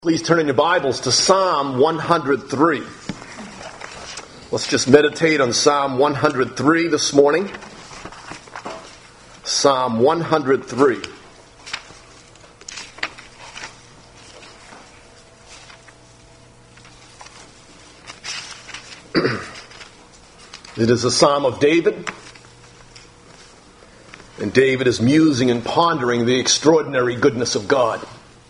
Please turn in your Bibles to Psalm 103. Let's just meditate on Psalm 103 this morning. Psalm 103. It is a psalm of David. And David is musing and pondering the extraordinary goodness of God.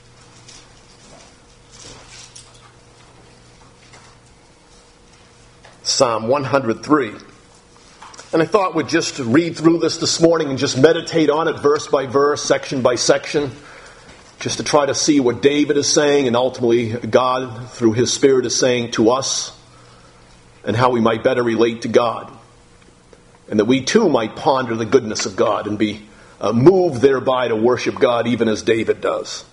Psalm 103. And I thought we'd just read through this morning and just meditate on it verse by verse, section by section, just to try to see what David is saying and ultimately God, through His Spirit, is saying to us and how we might better relate to God. And that we too might ponder the goodness of God and be moved thereby to worship God even as David does.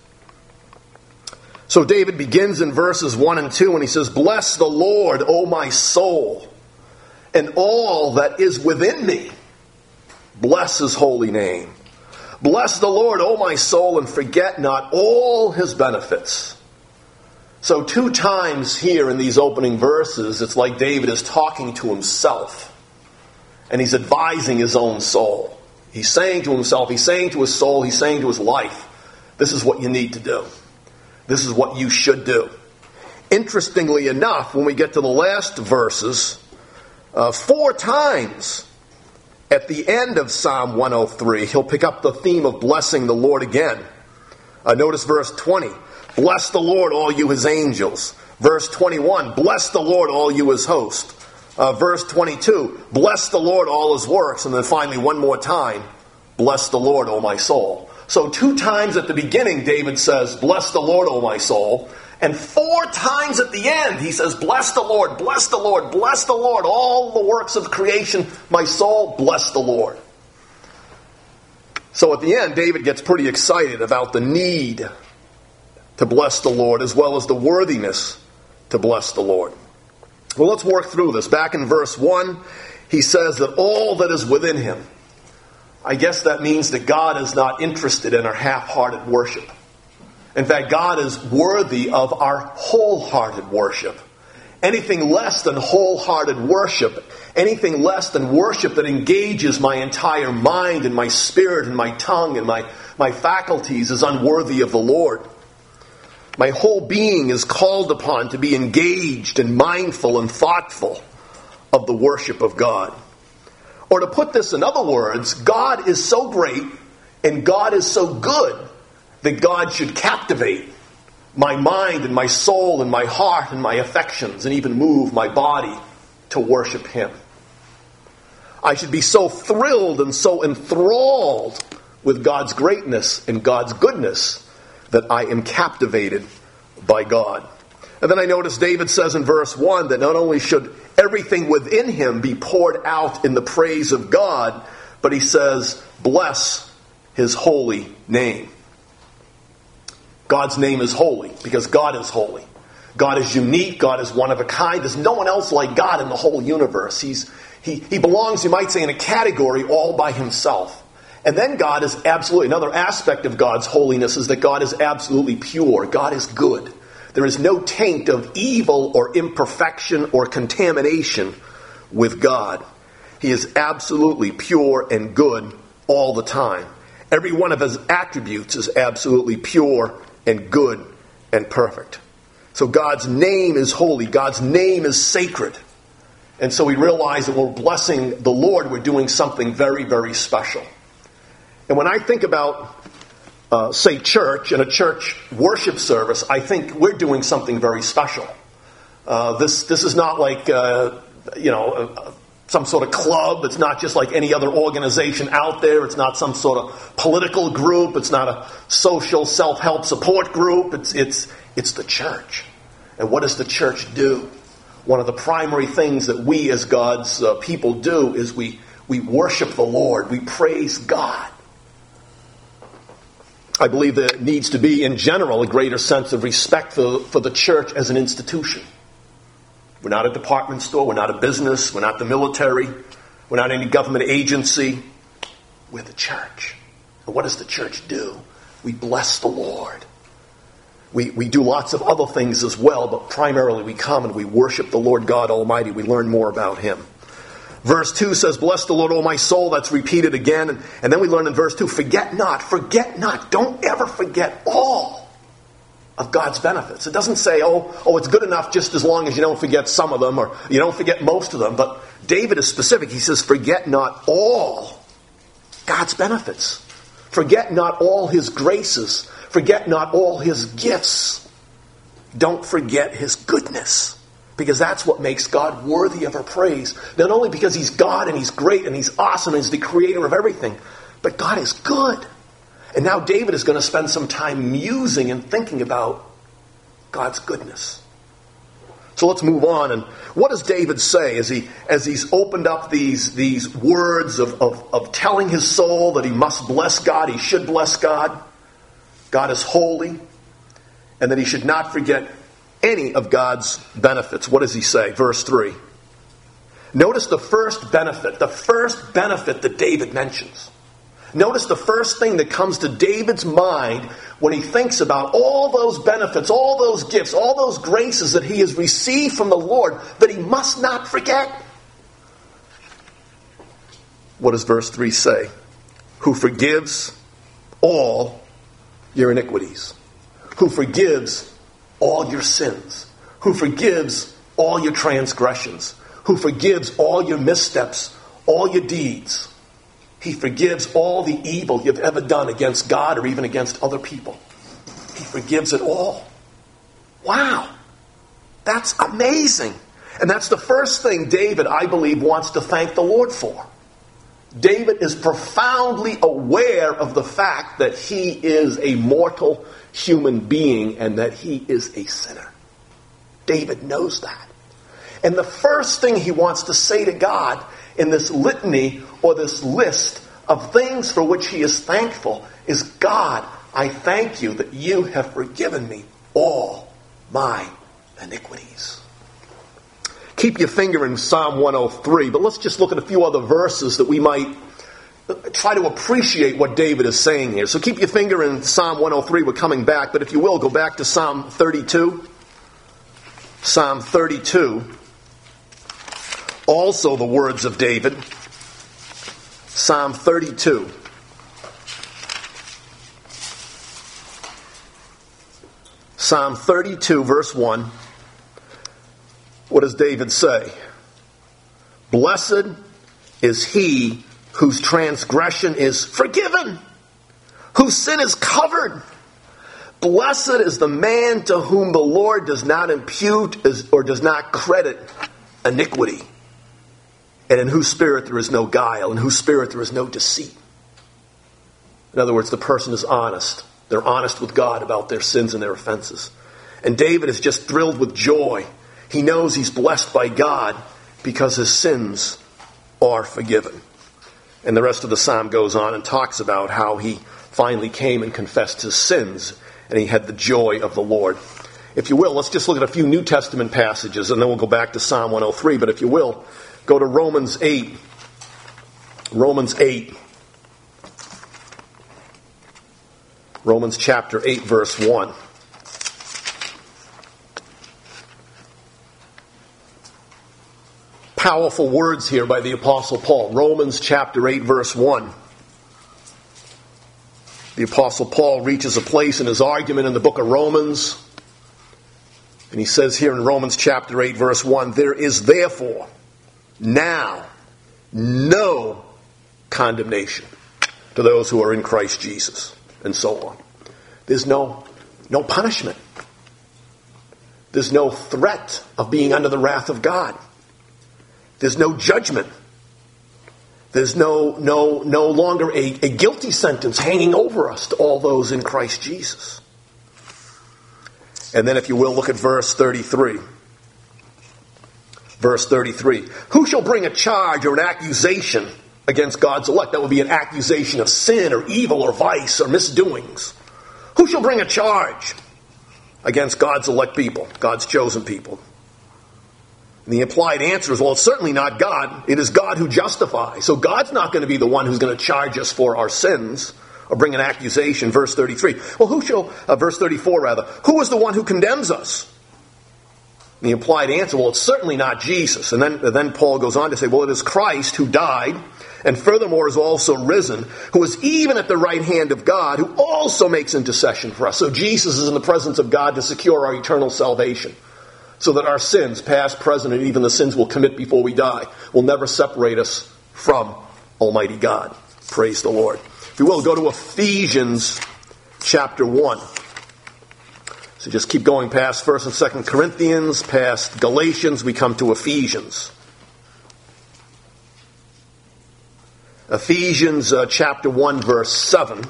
So David begins in verses 1 and 2 and he says, "Bless the Lord, O my soul, and all that is within me. Bless His holy name. Bless the Lord, O my soul, and forget not all His benefits." So 2 times here in these opening verses, it's like David is talking to himself. And he's advising his own soul. He's saying to himself, he's saying to his soul, he's saying to his life, this is what you need to do. This is what you should do. Interestingly enough, when we get to the last verses, 4 times at the end of Psalm 103, he'll pick up the theme of blessing the Lord again. Notice verse 20. Bless the Lord, all you His angels. Verse 21. Bless the Lord, all you His host. Verse 22. Bless the Lord, all His works. And then finally, one more time. Bless the Lord, O my soul. So 2 times at the beginning, David says, bless the Lord, O my soul. And 4 times at the end, he says, bless the Lord, bless the Lord, bless the Lord. All the works of creation, my soul, bless the Lord. So at the end, David gets pretty excited about the need to bless the Lord as well as the worthiness to bless the Lord. Well, let's work through this. Back in verse 1, he says that all that is within him. I guess that means that God is not interested in our half-hearted worship. In fact, God is worthy of our wholehearted worship. Anything less than wholehearted worship, anything less than worship that engages my entire mind and my spirit and my tongue and my faculties is unworthy of the Lord. My whole being is called upon to be engaged and mindful and thoughtful of the worship of God. Or to put this in other words, God is so great and God is so good that God should captivate my mind and my soul and my heart and my affections and even move my body to worship Him. I should be so thrilled and so enthralled with God's greatness and God's goodness that I am captivated by God. And then I notice David says in verse 1 that not only should everything within him be poured out in the praise of God, but he says, bless His holy name. God's name is holy because God is holy. God is unique. God is one of a kind. There's no one else like God in the whole universe. He belongs, you might say, in a category all by Himself. And then God is absolutely, another aspect of God's holiness is that God is absolutely pure. God is good. There is no taint of evil or imperfection or contamination with God. He is absolutely pure and good all the time. Every one of His attributes is absolutely pure and good and perfect. So God's name is holy. God's name is sacred. And so we realize that when we're blessing the Lord, we're doing something very, very special. And when I think about say church and a church worship service, I think we're doing something very special. This is not like some sort of club. It's not just like any other organization out there. It's not some sort of political group. It's not a social self-help support group. It's the church. And what does the church do? One of the primary things that we as God's people do is we worship the Lord. We praise God. I believe there needs to be, in general, a greater sense of respect for the church as an institution. We're not a department store. We're not a business. We're not the military. We're not any government agency. We're the church. And what does the church do? We bless the Lord. We do lots of other things as well, but primarily we come and we worship the Lord God Almighty. We learn more about Him. Verse 2 says, bless the Lord, O my soul. That's repeated again. And then we learn in verse 2, forget not. Don't ever forget all of God's benefits. It doesn't say, it's good enough just as long as you don't forget some of them or you don't forget most of them. But David is specific. He says, forget not all God's benefits. Forget not all His graces. Forget not all His gifts. Don't forget His goodness. Because that's what makes God worthy of our praise. Not only because He's God and He's great and He's awesome and He's the creator of everything, but God is good. And now David is going to spend some time musing and thinking about God's goodness. So let's move on. And what does David say as he's opened up these words of telling his soul that he must bless God, he should bless God, God is holy, and that he should not forget any of God's benefits. What does he say? Verse 3. Notice the first benefit that David mentions. Notice the first thing that comes to David's mind when he thinks about all those benefits, all those gifts, all those graces that he has received from the Lord that he must not forget. What does verse 3 say? Who forgives all your iniquities. Who forgives all your sins. Who forgives all your transgressions. Who forgives all your missteps, all your deeds. He forgives all the evil you've ever done against God or even against other people. He forgives it all. Wow. That's amazing. And that's the first thing David, I believe, wants to thank the Lord for. David is profoundly aware of the fact that he is a mortal human being and that he is a sinner. David knows that. And the first thing he wants to say to God in this litany or this list of things for which he is thankful is, God, I thank you that you have forgiven me all my iniquities. Keep your finger in Psalm 103, but let's just look at a few other verses that we might try to appreciate what David is saying here. So keep your finger in Psalm 103. We're coming back, but if you will, go back to Psalm 32. Psalm 32. Also the words of David. Psalm 32. Psalm 32, verse 1. What does David say? Blessed is he whose transgression is forgiven, whose sin is covered. Blessed is the man to whom the Lord does not impute or does not credit iniquity, and in whose spirit there is no guile, in whose spirit there is no deceit. In other words, the person is honest. They're honest with God about their sins and their offenses. And David is just thrilled with joy. He knows he's blessed by God because his sins are forgiven. And the rest of the psalm goes on and talks about how he finally came and confessed his sins, and he had the joy of the Lord. If you will, let's just look at a few New Testament passages, and then we'll go back to Psalm 103. But if you will, go to Romans 8. Romans 8. Romans chapter 8, verse 1. Powerful words here by the Apostle Paul. Romans chapter 8, verse 1. The Apostle Paul reaches a place in his argument in the book of Romans, and he says here in Romans chapter 8, verse 1, there is therefore now no condemnation to those who are in Christ Jesus, and so on. There's no punishment. There's no threat of being under the wrath of God. There's no judgment. There's no longer a guilty sentence hanging over us to all those in Christ Jesus. And then if you will, look at verse 33. Verse 33. Who shall bring a charge or an accusation against God's elect? That would be an accusation of sin or evil or vice or misdoings. Who shall bring a charge against God's elect people, God's chosen people? And the implied answer is, well, it's certainly not God. It is God who justifies. So God's not going to be the one who's going to charge us for our sins or bring an accusation. Verse 33. Well, verse 34 rather. Who is the one who condemns us? The implied answer, well, it's certainly not Jesus. And then Paul goes on to say, well, it is Christ who died, and furthermore is also risen, who is even at the right hand of God, who also makes intercession for us. So Jesus is in the presence of God to secure our eternal salvation, so that our sins, past, present, and even the sins we'll commit before we die, will never separate us from Almighty God. Praise the Lord. If you will, go to Ephesians chapter 1. So just keep going past 1st and 2nd Corinthians, past Galatians, we come to Ephesians. Ephesians chapter 1, verse 7.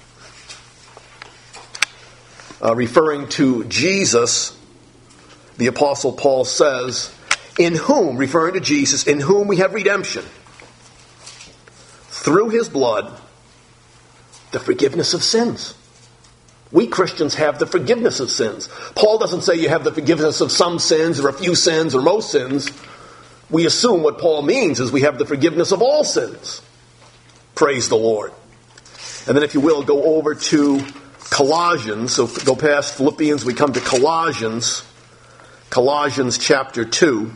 Referring to Jesus, the Apostle Paul says, in whom, referring to Jesus, in whom we have redemption, through his blood, the forgiveness of sins. We Christians have the forgiveness of sins. Paul doesn't say you have the forgiveness of some sins or a few sins or most sins. We assume what Paul means is we have the forgiveness of all sins. Praise the Lord. And then if you will, go over to Colossians. So go past Philippians, we come to Colossians. Colossians chapter 2.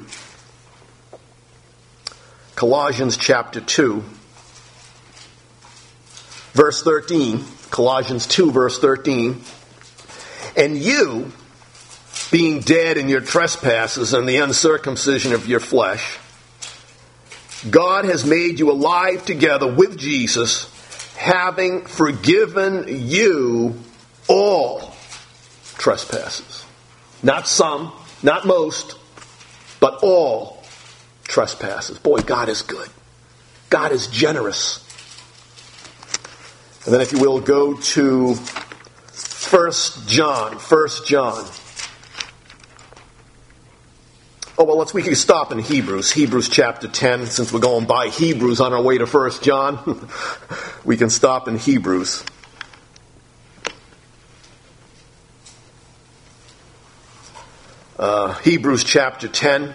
Colossians chapter 2. Verse 13. Colossians 2, verse 13. And you, being dead in your trespasses and the uncircumcision of your flesh, God has made you alive together with Jesus, having forgiven you all trespasses. Not some, not most, but all trespasses. Boy, God is good. God is generous. And then if you will, go to 1 John. 1 John. Oh, well, we can stop in Hebrews. Hebrews chapter 10. Since we're going by Hebrews on our way to 1 John, we can stop in Hebrews. Hebrews chapter 10.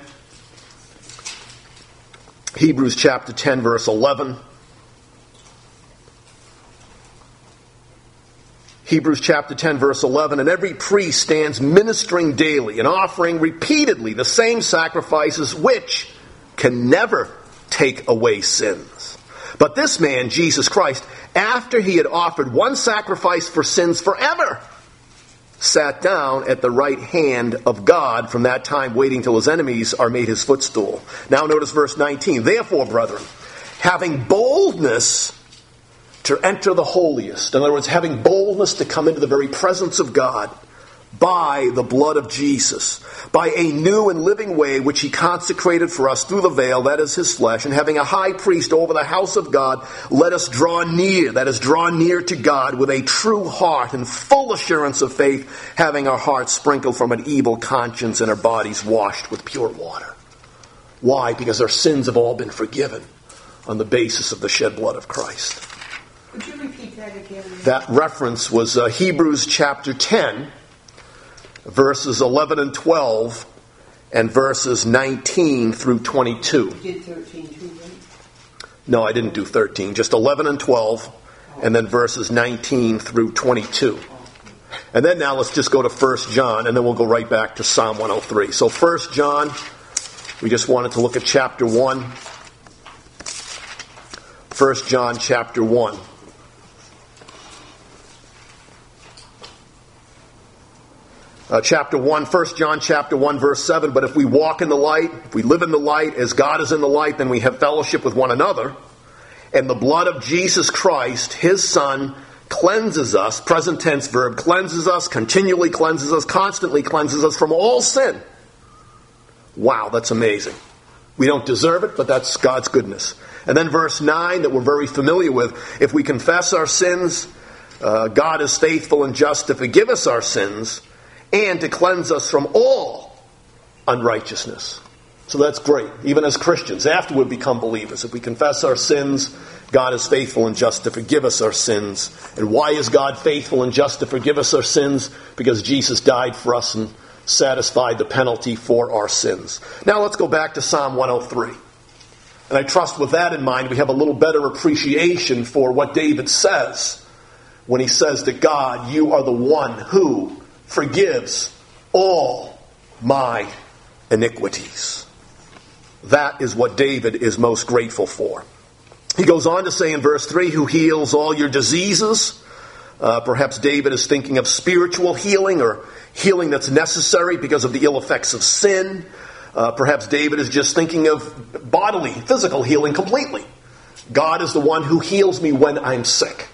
Hebrews chapter 10, verse 11. Hebrews chapter 10, verse 11, and every priest stands ministering daily and offering repeatedly the same sacrifices which can never take away sins. But this man, Jesus Christ, after he had offered one sacrifice for sins forever, sat down at the right hand of God, from that time waiting till his enemies are made his footstool. Now notice verse 19. Therefore, brethren, having boldness to enter the holiest. In other words, having boldness to come into the very presence of God by the blood of Jesus, by a new and living way which he consecrated for us through the veil, that is his flesh, and having a high priest over the house of God, let us draw near, that is, draw near to God with a true heart and full assurance of faith, having our hearts sprinkled from an evil conscience and our bodies washed with pure water. Why? Because our sins have all been forgiven on the basis of the shed blood of Christ. Would you repeat that again? That reference was Hebrews chapter 10, verses 11 and 12, and verses 19 through 22. You did 13 too, right? No, I didn't do 13. Just 11 and 12, and then verses 19 through 22. And then now let's just go to 1 John, and then we'll go right back to Psalm 103. So 1 John, we just wanted to look at chapter 1. 1 John chapter 1. Chapter 1, 1 John chapter 1, verse 7, but if we walk in the light, if we live in the light as God is in the light, then we have fellowship with one another. And the blood of Jesus Christ, his Son, cleanses us, present tense verb, cleanses us, continually cleanses us, constantly cleanses us from all sin. Wow, that's amazing. We don't deserve it, but that's God's goodness. And then verse 9 that we're very familiar with, if we confess our sins, God is faithful and just to forgive us our sins and to cleanse us from all unrighteousness. So that's great. Even as Christians, after we become believers, if we confess our sins, God is faithful and just to forgive us our sins. And why is God faithful and just to forgive us our sins? Because Jesus died for us and satisfied the penalty for our sins. Now let's go back to Psalm 103. And I trust with that in mind, we have a little better appreciation for what David says when he says to God, you are the one who forgives all my iniquities. That is what David is most grateful for. He goes on to say in verse 3, who heals all your diseases. Perhaps David is thinking of spiritual healing or healing that's necessary because of the ill effects of sin. Perhaps David is just thinking of bodily, physical healing completely. God is the one who heals me when I'm sick.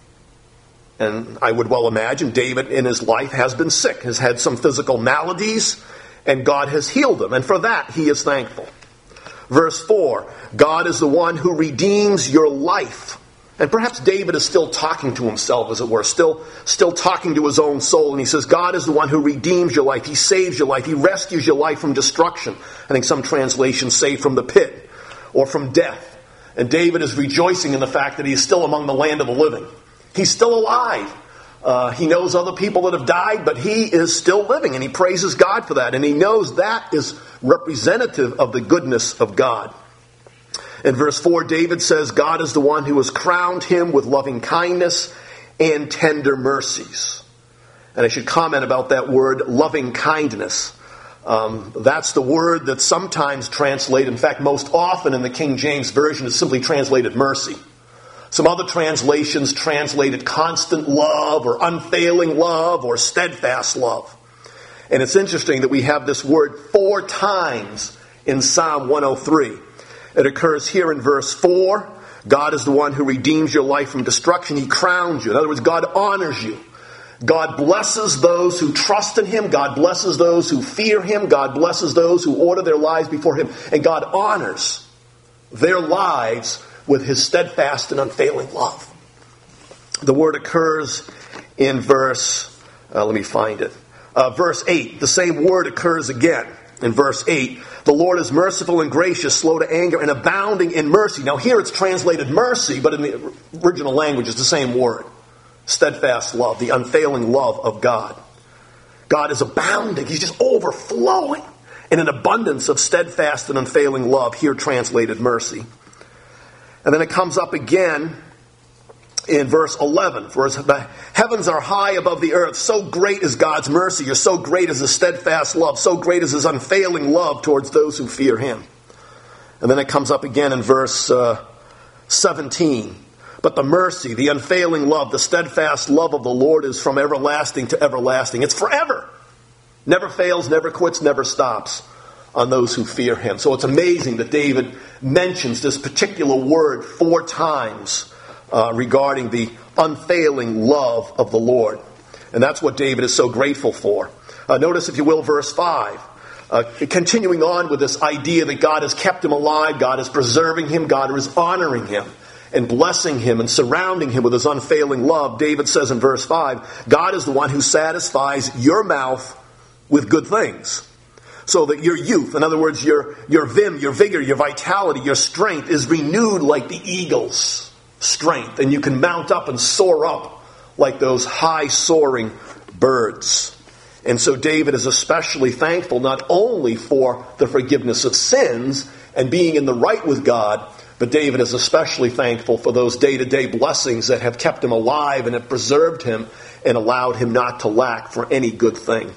And I would well imagine David in his life has been sick, has had some physical maladies, and God has healed him. And for that, he is thankful. Verse 4, God is the one who redeems your life. And perhaps David is still talking to himself, as it were, still talking to his own soul. And he says, God is the one who redeems your life. He saves your life. He rescues your life from destruction. I think some translations say from the pit or from death. And David is rejoicing in the fact that he is still among the land of the living. He's still alive. He knows other people that have died, but he is still living, and he praises God for that. And he knows that is representative of the goodness of God. In verse 4, David says, God is the one who has crowned him with loving kindness and tender mercies. And I should comment about that word, loving kindness. That's the word that's sometimes translated, in fact, most often in the King James Version is simply translated mercy. Some other translations translated constant love or unfailing love or steadfast love. And it's interesting that we have this word 4 times in Psalm 103. It occurs here in verse 4. God is the one who redeems your life from destruction. He crowns you. In other words, God honors you. God blesses those who trust in him. God blesses those who fear him. God blesses those who order their lives before him. And God honors their lives with his steadfast and unfailing love. The word occurs in verse, let me find it. Verse 8. The same word occurs again in verse 8. The Lord is merciful and gracious, slow to anger, and abounding in mercy. Now here it's translated mercy, but in the original language it's the same word. Steadfast love, the unfailing love of God. God is abounding. He's just overflowing in an abundance of steadfast and unfailing love, here translated mercy. And then it comes up again in verse 11. For the heavens are high above the earth. So great is God's mercy, or so great is his steadfast love. So great is his unfailing love towards those who fear him. And then it comes up again in verse 17. But the mercy, the unfailing love, the steadfast love of the Lord is from everlasting to everlasting. It's forever. Never fails, never quits, never stops on those who fear him. So it's amazing that David mentions this particular word 4 times regarding the unfailing love of the Lord. And that's what David is so grateful for. Notice, if you will, verse 5. Continuing on with this idea that God has kept him alive, God is preserving him, God is honoring him and blessing him and surrounding him with his unfailing love. David says in verse 5, God is the one who satisfies your mouth with good things, so that your youth, in other words, your vim, your vigor, your vitality, your strength is renewed like the eagle's strength. And you can mount up and soar up like those high soaring birds. And so David is especially thankful not only for the forgiveness of sins and being in the right with God, but David is especially thankful for those day-to-day blessings that have kept him alive and have preserved him and allowed him not to lack for any good thing.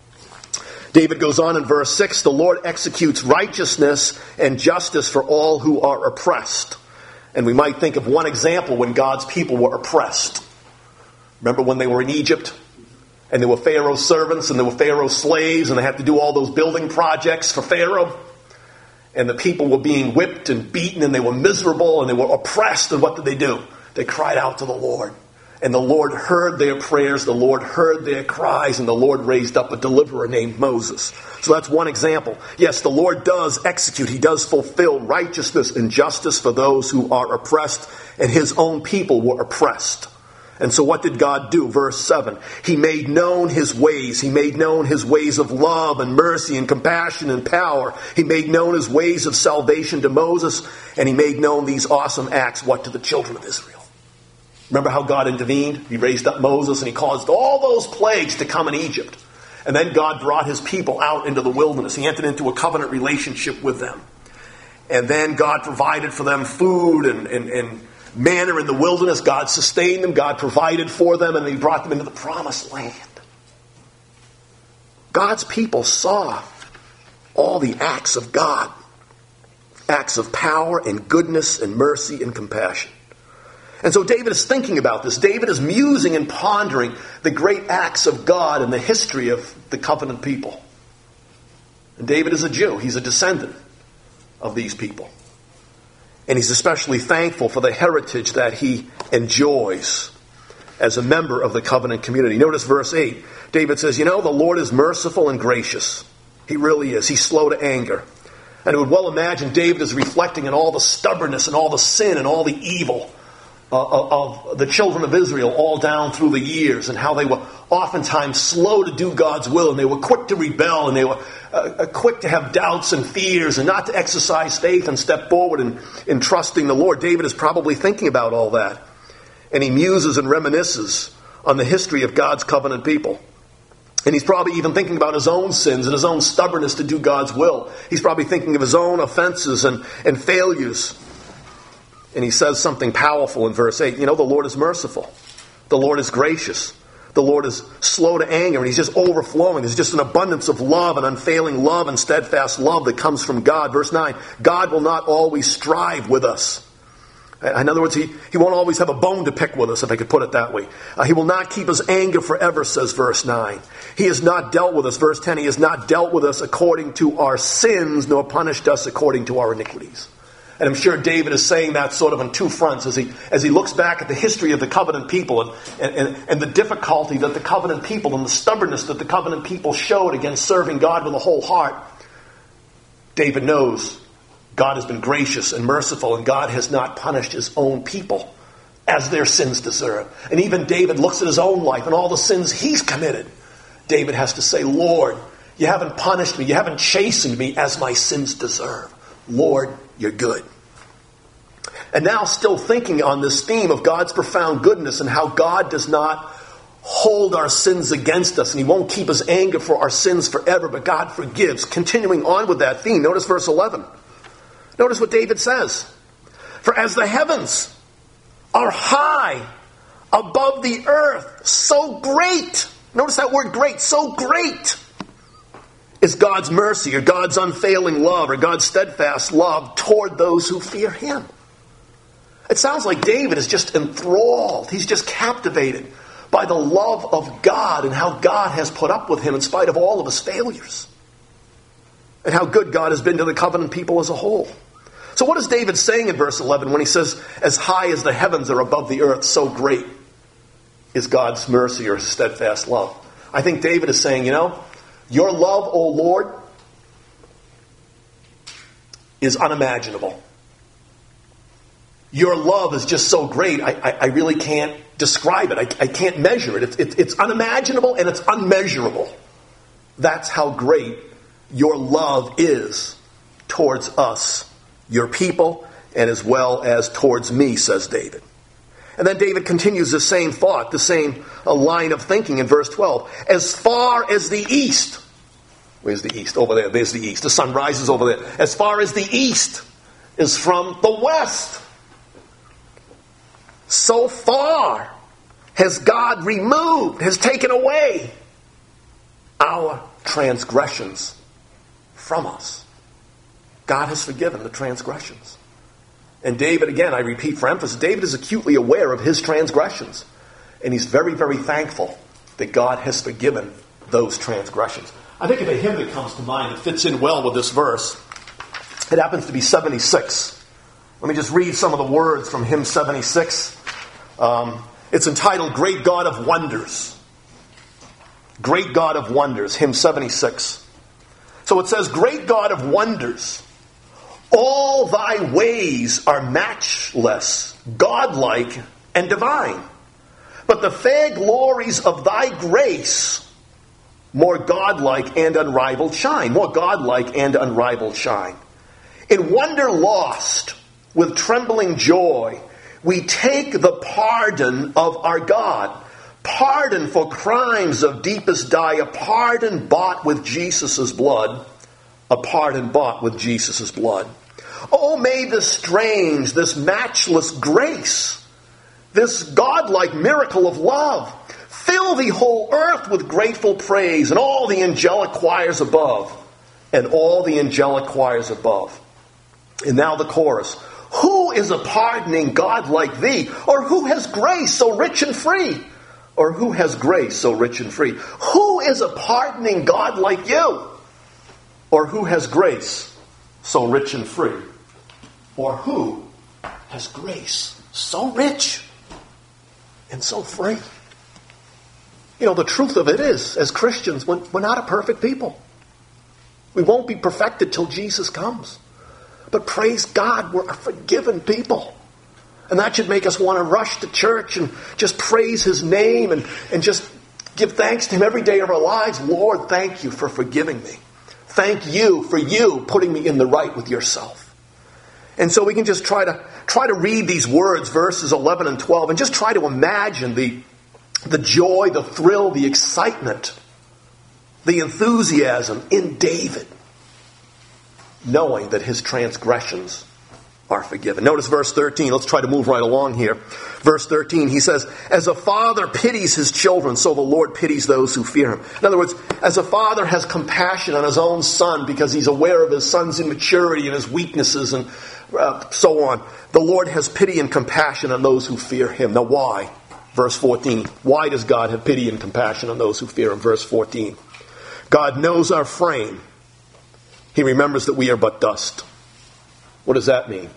David goes on in verse 6, the Lord executes righteousness and justice for all who are oppressed. And we might think of one example when God's people were oppressed. Remember when they were in Egypt? And there were Pharaoh's servants and there were Pharaoh's slaves, and they had to do all those building projects for Pharaoh. And the people were being whipped and beaten, and they were miserable, and they were oppressed. And what did they do? They cried out to the Lord. And the Lord heard their prayers, the Lord heard their cries, and the Lord raised up a deliverer named Moses. So that's one example. Yes, the Lord does execute, he does fulfill righteousness and justice for those who are oppressed, and his own people were oppressed. And so what did God do? Verse 7, he made known his ways. He made known his ways of love and mercy and compassion and power. He made known his ways of salvation to Moses, and he made known these awesome acts, what, to the children of Israel. Remember how God intervened? He raised up Moses and he caused all those plagues to come in Egypt. And then God brought his people out into the wilderness. He entered into a covenant relationship with them. And then God provided for them food and manna in the wilderness. God sustained them. God provided for them. And he brought them into the promised land. God's people saw all the acts of God. Acts of power and goodness and mercy and compassion. And so David is thinking about this. David is musing and pondering the great acts of God in the history of the covenant people. And David is a Jew. He's a descendant of these people. And he's especially thankful for the heritage that he enjoys as a member of the covenant community. Notice verse 8. David says, the Lord is merciful and gracious. He really is. He's slow to anger. And I would well imagine David is reflecting on all the stubbornness and all the sin and all the evil of the children of Israel all down through the years, and how they were oftentimes slow to do God's will, and they were quick to rebel, and they were quick to have doubts and fears and not to exercise faith and step forward in trusting the Lord. David is probably thinking about all that, and he muses and reminisces on the history of God's covenant people. And he's probably even thinking about his own sins and his own stubbornness to do God's will. He's probably thinking of his own offenses and failures. And he says something powerful in verse 8. The Lord is merciful. The Lord is gracious. The Lord is slow to anger, and he's just overflowing. There's just an abundance of love and unfailing love and steadfast love that comes from God. Verse 9, God will not always strive with us. In other words, he won't always have a bone to pick with us, if I could put it that way. He will not keep his anger forever, says verse 9. He has not dealt with us, verse 10, he has not dealt with us according to our sins, nor punished us according to our iniquities. And I'm sure David is saying that sort of on two fronts as he looks back at the history of the covenant people and the difficulty that the covenant people and the stubbornness that the covenant people showed against serving God with a whole heart. David knows God has been gracious and merciful, and God has not punished his own people as their sins deserve. And even David looks at his own life and all the sins he's committed. David has to say, Lord, you haven't punished me, you haven't chastened me as my sins deserve. Lord, you're good. And now still thinking on this theme of God's profound goodness and how God does not hold our sins against us, and he won't keep his anger for our sins forever, but God forgives. Continuing on with that theme, notice verse 11. Notice what David says. For as the heavens are high above the earth, so great, notice that word great, so great is God's mercy or God's unfailing love or God's steadfast love toward those who fear him. It sounds like David is just enthralled. He's just captivated by the love of God and how God has put up with him in spite of all of his failures. And how good God has been to the covenant people as a whole. So what is David saying in verse 11 when he says, as high as the heavens are above the earth, so great is God's mercy or his steadfast love? I think David is saying, your love, O Lord, is unimaginable. Your love is just so great, I really can't describe it. I can't measure it. It's unimaginable and it's unmeasurable. That's how great your love is towards us, your people, and as well as towards me, says David. And then David continues the same thought, the same line of thinking in verse 12. As far as the east. Where's the east? Over there. There's the east. The sun rises over there. As far as the east is from the west, so far has God removed, has taken away our transgressions from us. God has forgiven the transgressions. And David, again, I repeat for emphasis, David is acutely aware of his transgressions. And he's very, very thankful that God has forgiven those transgressions. I think of a hymn that comes to mind that fits in well with this verse. It happens to be 76. Let me just read some of the words from hymn 76. It's entitled, Great God of Wonders. Great God of Wonders, hymn 76. So it says, Great God of Wonders, all thy ways are matchless, godlike, and divine. But the fair glories of thy grace more godlike and unrivaled shine. More godlike and unrivaled shine. In wonder lost, with trembling joy, we take the pardon of our God. Pardon for crimes of deepest dye. A pardon bought with Jesus' blood. A pardon bought with Jesus' blood. Oh, may this strange, this matchless grace, this godlike miracle of love, fill the whole earth with grateful praise, and all the angelic choirs above. And all the angelic choirs above. And now the chorus. Who is a pardoning God like thee? Or who has grace so rich and free? Or who has grace so rich and free? Who is a pardoning God like you? Or who has grace so rich and free? Or who has grace so rich and so free? You know, the truth of it is, as Christians, we're not a perfect people. We won't be perfected till Jesus comes. But praise God, we're a forgiven people. And that should make us want to rush to church and just praise His name and just give thanks to Him every day of our lives. Lord, thank you for forgiving me. Thank you for you putting me in the right with yourself. And so we can just try to read these words, verses 11 and 12, and just try to imagine the joy, the thrill, the excitement, the enthusiasm in David, knowing that his transgressions are forgiven. Notice verse 13. Let's try to move right along here. Verse 13, he says, as a father pities his children, so the Lord pities those who fear Him. In other words, as a father has compassion on his own son because he's aware of his son's immaturity and his weaknesses and so on, the Lord has pity and compassion on those who fear Him. Now why? Verse 14. Why does God have pity and compassion on those who fear Him? Verse 14. God knows our frame. He remembers that we are but dust. What does that mean?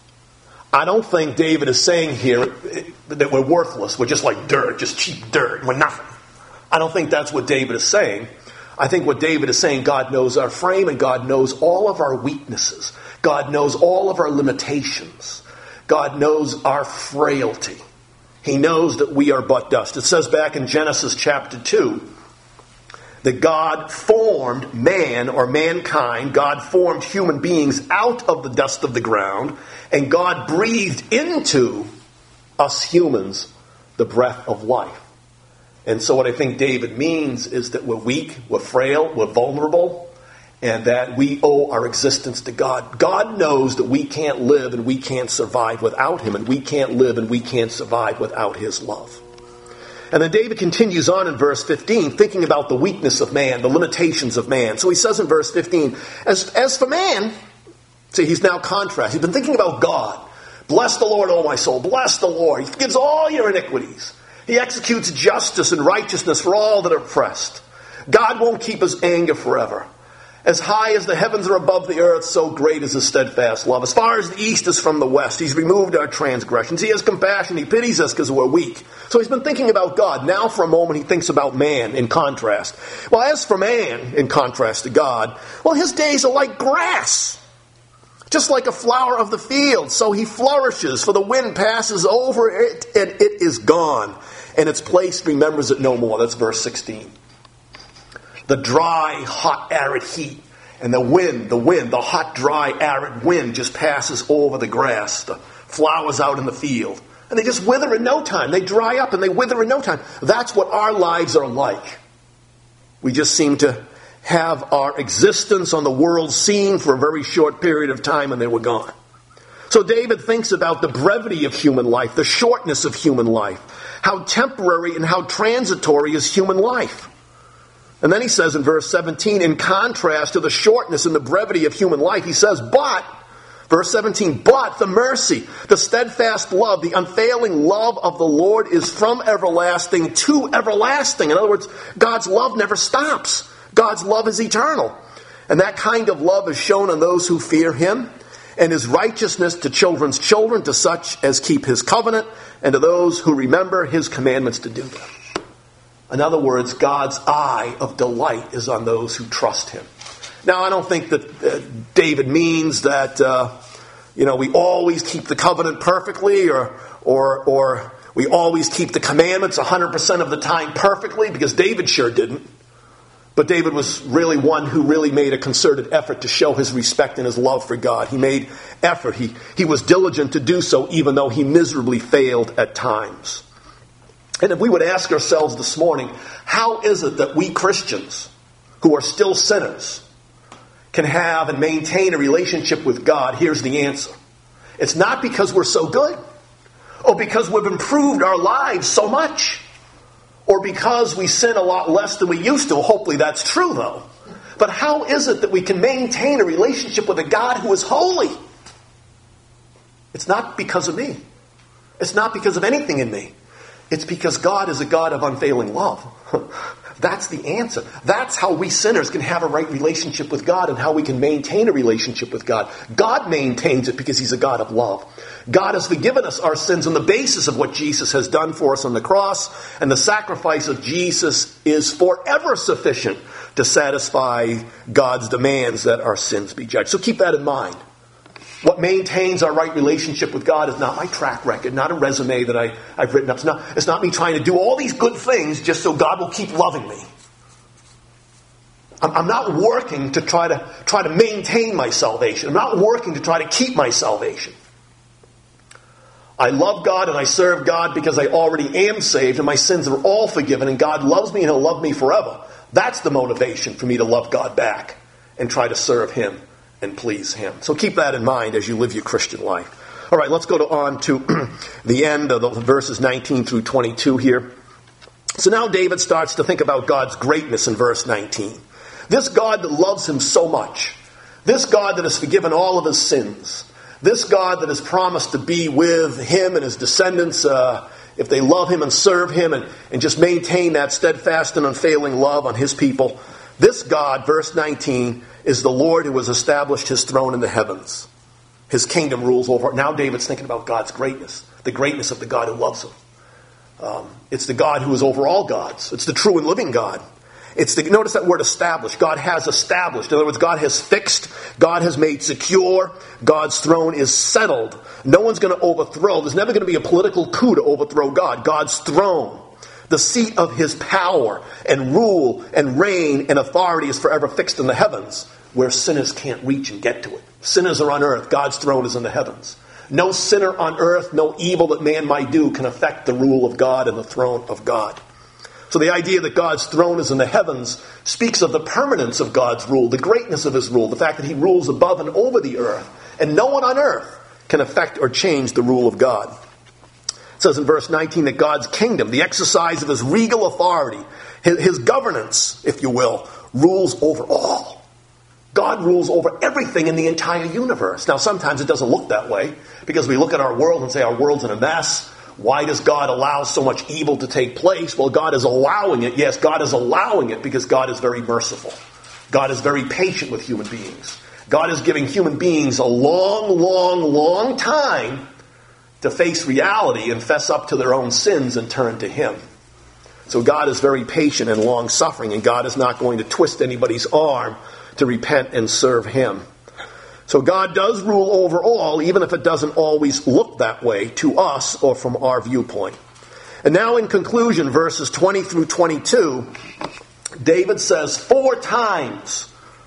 I don't think David is saying here that we're worthless. We're just like dirt, just cheap dirt. We're nothing. I don't think that's what David is saying. I think what David is saying, God knows our frame and God knows all of our weaknesses. God knows all of our limitations. God knows our frailty. He knows that we are but dust. It says back in Genesis chapter 2, that God formed man or mankind, God formed human beings out of the dust of the ground, and God breathed into us humans the breath of life. And so what I think David means is that we're weak, we're frail, we're vulnerable, and that we owe our existence to God. God knows that we can't live and we can't survive without Him, and we can't live and we can't survive without His love. And then David continues on in verse 15, thinking about the weakness of man, the limitations of man. So he says in verse 15, as for man, see, he's now contrast. He's been thinking about God. Bless the Lord, O my soul. Bless the Lord. He forgives all your iniquities. He executes justice and righteousness for all that are oppressed. God won't keep His anger forever. As high as the heavens are above the earth, so great is His steadfast love. As far as the east is from the west, He's removed our transgressions. He has compassion. He pities us because we're weak. So he's been thinking about God. Now for a moment he thinks about man in contrast. Well, as for man, in contrast to God, well, his days are like grass, just like a flower of the field. So he flourishes, for the wind passes over it and it is gone, and its place remembers it no more. That's verse 16. The dry, hot, arid heat, and the wind, the hot, dry, arid wind just passes over the grass, the flowers out in the field, and they just wither in no time. They dry up and they wither in no time. That's what our lives are like. We just seem to have our existence on the world scene for a very short period of time, and then we're gone. So David thinks about the brevity of human life, the shortness of human life, how temporary and how transitory is human life. And then he says in verse 17, in contrast to the shortness and the brevity of human life, he says, but, verse 17, but the mercy, the steadfast love, the unfailing love of the Lord is from everlasting to everlasting. In other words, God's love never stops. God's love is eternal. And that kind of love is shown on those who fear Him, and His righteousness to children's children, to such as keep His covenant, and to those who remember His commandments to do them. In other words, God's eye of delight is on those who trust Him. Now, I don't think that David means that we always keep the covenant perfectly, or we always keep the commandments 100% of the time perfectly, because David sure didn't. But David was really one who really made a concerted effort to show his respect and his love for God. He made effort. He was diligent to do so, even though he miserably failed at times. And if we would ask ourselves this morning, how is it that we Christians, who are still sinners, can have and maintain a relationship with God, here's the answer. It's not because we're so good, or because we've improved our lives so much, or because we sin a lot less than we used to. Hopefully that's true, though. But how is it that we can maintain a relationship with a God who is holy? It's not because of me. It's not because of anything in me. It's because God is a God of unfailing love. That's the answer. That's how we sinners can have a right relationship with God, and how we can maintain a relationship with God. God maintains it because he's a God of love. God has forgiven us our sins on the basis of what Jesus has done for us on the cross, and the sacrifice of Jesus is forever sufficient to satisfy God's demands that our sins be judged. So keep that in mind. What maintains our right relationship with God is not my track record, not a resume that I've written up. It's not me trying to do all these good things just so God will keep loving me. I'm not working to try to maintain my salvation. I'm not working to try to keep my salvation. I love God and I serve God because I already am saved and my sins are all forgiven, and God loves me and he'll love me forever. That's the motivation for me to love God back and try to serve him and please him. So keep that in mind as you live your Christian life. All right, let's go on to the end of the verses 19 through 22 here. So now David starts to think about God's greatness in verse 19. This God that loves him so much. This God that has forgiven all of his sins. This God that has promised to be with him and his descendants if they love him and serve him and just maintain that steadfast and unfailing love on his people. This God, verse 19, is the Lord who has established his throne in the heavens. His kingdom rules over it. Now David's thinking about God's greatness, the greatness of the God who loves him. It's the God who is over all gods. It's the true and living God. Notice that word established. God has established. In other words, God has fixed. God has made secure. God's throne is settled. No one's going to overthrow. There's never going to be a political coup to overthrow God. God's throne, the seat of his power and rule and reign and authority, is forever fixed in the heavens, where sinners can't reach and get to it. Sinners are on earth. God's throne is in the heavens. No sinner on earth, no evil that man might do can affect the rule of God and the throne of God. So the idea that God's throne is in the heavens speaks of the permanence of God's rule, the greatness of his rule, the fact that he rules above and over the earth, and no one on earth can affect or change the rule of God. It says in verse 19 that God's kingdom, the exercise of his regal authority, his governance, if you will, rules over all. God rules over everything in the entire universe. Now, sometimes it doesn't look that way, because we look at our world and say our world's in a mess. Why does God allow so much evil to take place? Well, God is allowing it. Yes, God is allowing it because God is very merciful. God is very patient with human beings. God is giving human beings a long time to face reality and fess up to their own sins and turn to him. So God is very patient and long-suffering, and God is not going to twist anybody's arm to repent and serve him. So God does rule over all, even if it doesn't always look that way to us or from our viewpoint. And now in conclusion, verses 20 through 22, David says 4 times,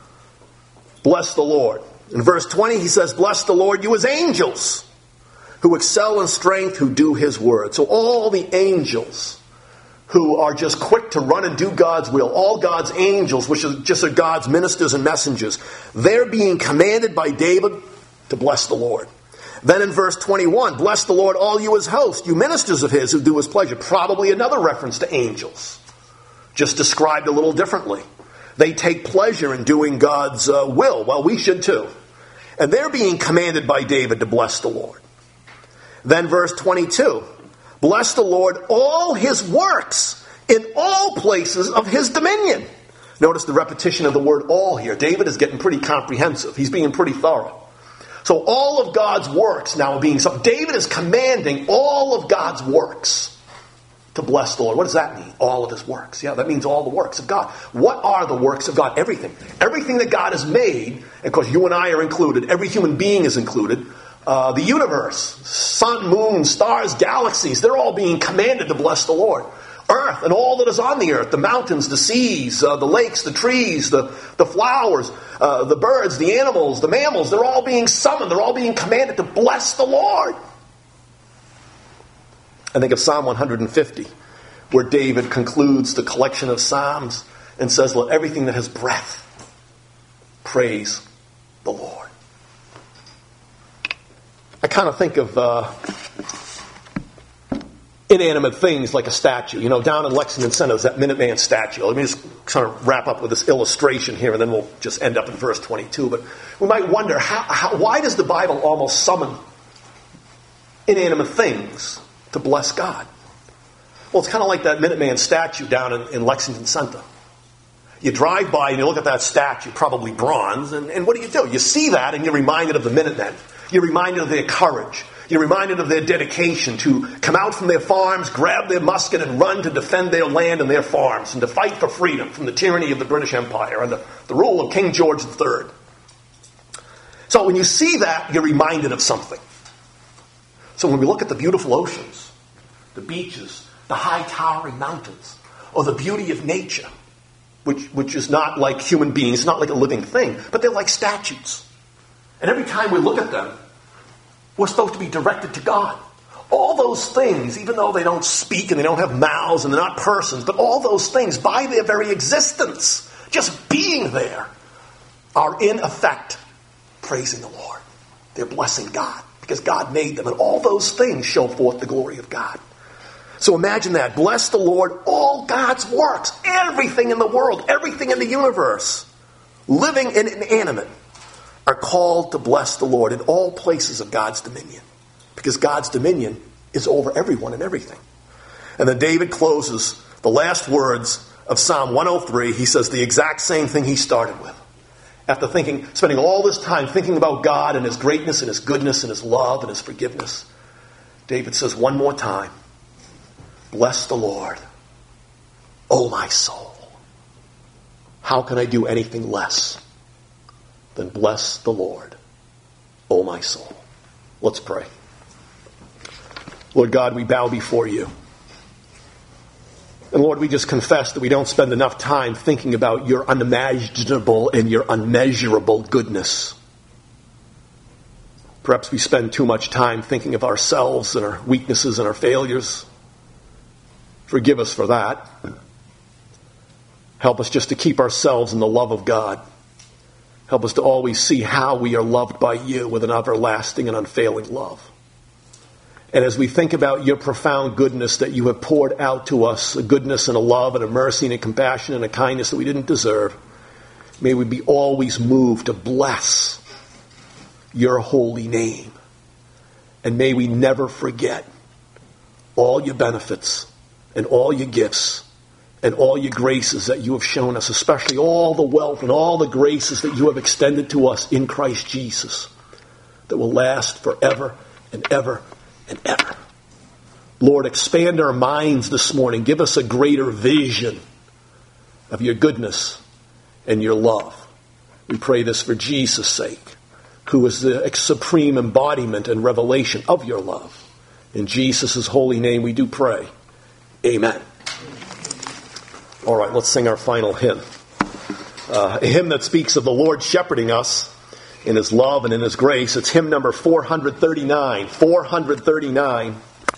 bless the Lord. In verse 20 he says, bless the Lord, you his angels, who excel in strength, who do his word. So all the angels who are just quick to run and do God's will, all God's angels, which are God's ministers and messengers, they're being commanded by David to bless the Lord. Then in verse 21, bless the Lord, all you his host, you ministers of his who do his pleasure. Probably another reference to angels, just described a little differently. They take pleasure in doing God's will. Well, we should too. And they're being commanded by David to bless the Lord. Then verse 22, bless the Lord, all his works in all places of his dominion. Notice the repetition of the word all here. David is getting pretty comprehensive. He's being pretty thorough. So all of God's works now are being... So David is commanding all of God's works to bless the Lord. What does that mean? All of his works. Yeah, that means all the works of God. What are the works of God? Everything. Everything that God has made, and of course you and I are included, every human being is included. The universe, sun, moon, stars, galaxies, they're all being commanded to bless the Lord. Earth and all that is on the earth, the mountains, the seas, the lakes, the trees, the flowers, the birds, the animals, the mammals, they're all being summoned, they're all being commanded to bless the Lord. I think of Psalm 150, where David concludes the collection of Psalms and says, let everything that has breath praise the Lord. I kind of think of inanimate things like a statue. You know, down in Lexington Center is that Minuteman statue. Let me just kind of wrap up with this illustration here, and then we'll just end up in verse 22. But we might wonder, why does the Bible almost summon inanimate things to bless God? Well, it's kind of like that Minuteman statue down in Lexington Center. You drive by and you look at that statue, probably bronze, and what do? You see that and you're reminded of the Minutemen. You're reminded of their courage. You're reminded of their dedication to come out from their farms, grab their musket, and run to defend their land and their farms, and to fight for freedom from the tyranny of the British Empire and the rule of King George III. So when you see that, you're reminded of something. So when we look at the beautiful oceans, the beaches, the high towering mountains, or the beauty of nature, which is not like human beings, not like a living thing, but they're like statues. And every time we look at them, we're supposed to be directed to God. All those things, even though they don't speak and they don't have mouths and they're not persons, but all those things, by their very existence, just being there, are in effect praising the Lord. They're blessing God because God made them, and all those things show forth the glory of God. So imagine that. Bless the Lord, all God's works, everything in the world, everything in the universe, living and inanimate, are called to bless the Lord in all places of God's dominion. Because God's dominion is over everyone and everything. And then David closes the last words of Psalm 103. He says the exact same thing he started with. After spending all this time thinking about God and His greatness and His goodness and His love and His forgiveness, David says one more time, bless the Lord, O my soul. How can I do anything less than bless the Lord, O my soul? Let's pray. Lord God, we bow before you. And Lord, we just confess that we don't spend enough time thinking about your unimaginable and your unmeasurable goodness. Perhaps we spend too much time thinking of ourselves and our weaknesses and our failures. Forgive us for that. Help us just to keep ourselves in the love of God. Help us to always see how we are loved by you with an everlasting and unfailing love. And as we think about your profound goodness that you have poured out to us, a goodness and a love and a mercy and a compassion and a kindness that we didn't deserve, may we be always moved to bless your holy name. And may we never forget all your benefits and all your gifts and all your graces that you have shown us, especially all the wealth and all the graces that you have extended to us in Christ Jesus that will last forever and ever and ever. Lord, expand our minds this morning. Give us a greater vision of your goodness and your love. We pray this for Jesus' sake, who is the supreme embodiment and revelation of your love. In Jesus' holy name we do pray. Amen. All right, let's sing our final hymn. A hymn that speaks of the Lord shepherding us in His love and in His grace. It's hymn number 439. 439.